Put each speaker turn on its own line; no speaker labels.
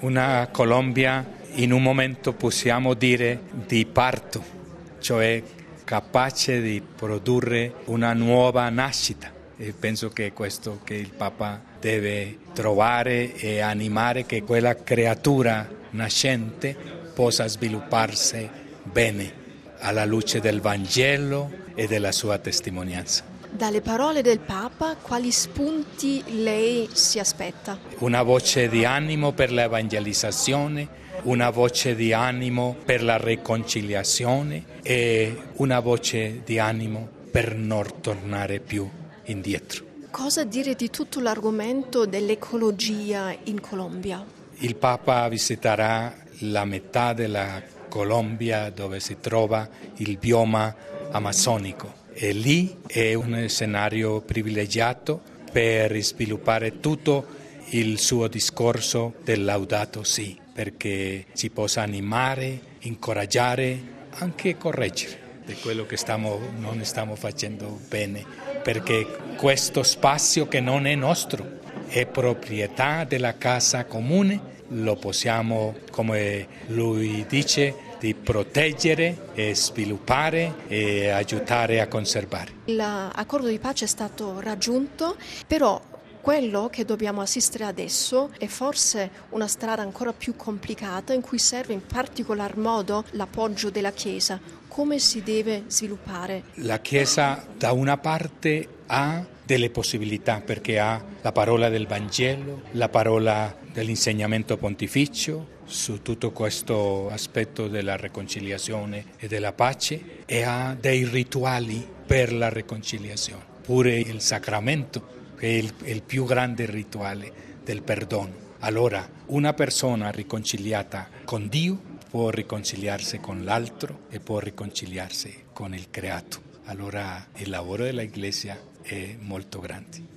una Colombia in un momento possiamo dire di parto, cioè capace di produrre una nuova nascita. E penso che è questo che il Papa deve trovare e animare, che quella creatura nascente possa svilupparsi bene alla luce del Vangelo e della sua testimonianza.
Dalle parole del Papa, quali spunti lei si aspetta?
Una voce di animo per l'evangelizzazione, una voce di animo per la riconciliazione e una voce di animo per non tornare più indietro.
Cosa dire di tutto l'argomento dell'ecologia in Colombia?
Il Papa visiterà la metà della Colombia dove si trova il bioma amazzonico e lì è un scenario privilegiato per sviluppare tutto il suo discorso del Laudato Si, perché ci possa animare, incoraggiare, anche correggere di quello che non stiamo facendo bene, perché questo spazio che non è nostro è proprietà della casa comune, lo possiamo, come lui dice, di proteggere e sviluppare e aiutare a conservare.
L'accordo di pace è stato raggiunto, però quello che dobbiamo assistere adesso è forse una strada ancora più complicata in cui serve in particolar modo l'appoggio della Chiesa. Come si deve sviluppare?
La Chiesa da una parte ha delle possibilità perché ha la parola del Vangelo, la parola dell'insegnamento pontificio su tutto questo aspetto della riconciliazione e della pace e ha dei rituali per la riconciliazione, pure il sacramento che è il più grande rituale del perdono. Allora, una persona riconciliata con Dio può riconciliarsi con l'altro e può riconciliarsi con il creato. Allora il lavoro della Iglesia è molto grande.